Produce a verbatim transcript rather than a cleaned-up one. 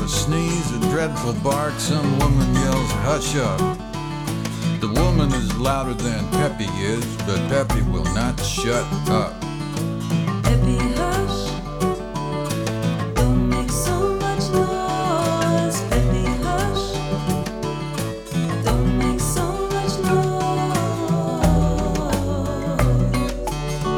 a sneeze, a dreadful bark, some woman yells, "Hush up." The woman is louder than Peppy is, but Peppy will not shut up.